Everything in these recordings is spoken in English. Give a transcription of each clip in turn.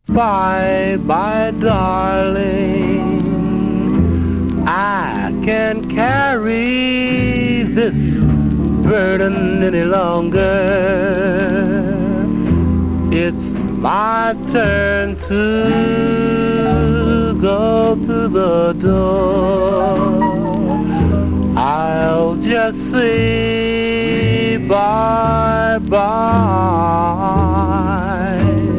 Bye, bye, darling. I can't carry this burden any longer. It's my turn to go through the door. I'll just say bye bye.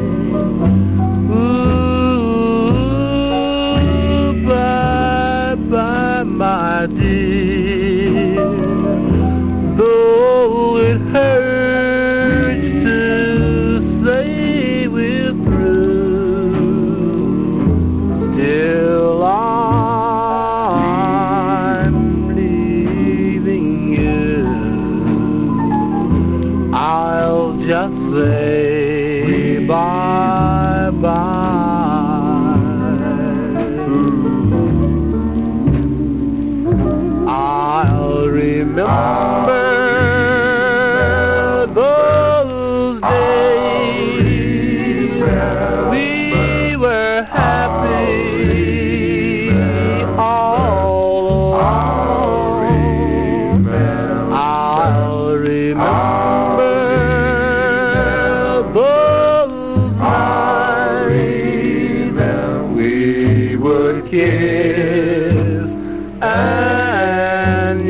Ooh, bye bye, my dear. Though it hurts to say we're through, still I'm leaving you. I'll just say bye bye. I'll remember those days we were happy all along. I'll remember those nights we would kiss and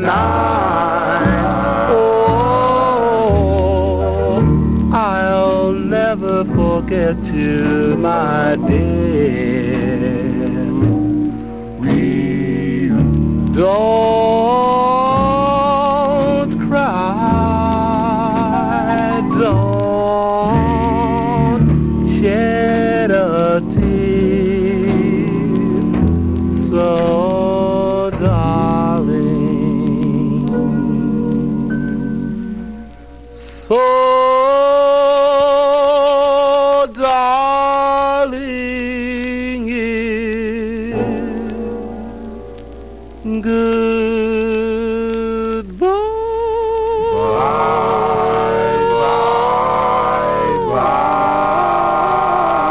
unite. Oh, I'll never forget you, my dear. Don't cry, don't shed a tear. So, darling, so, darling, it's goodbye.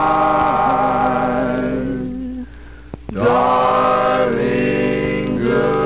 Darling, good.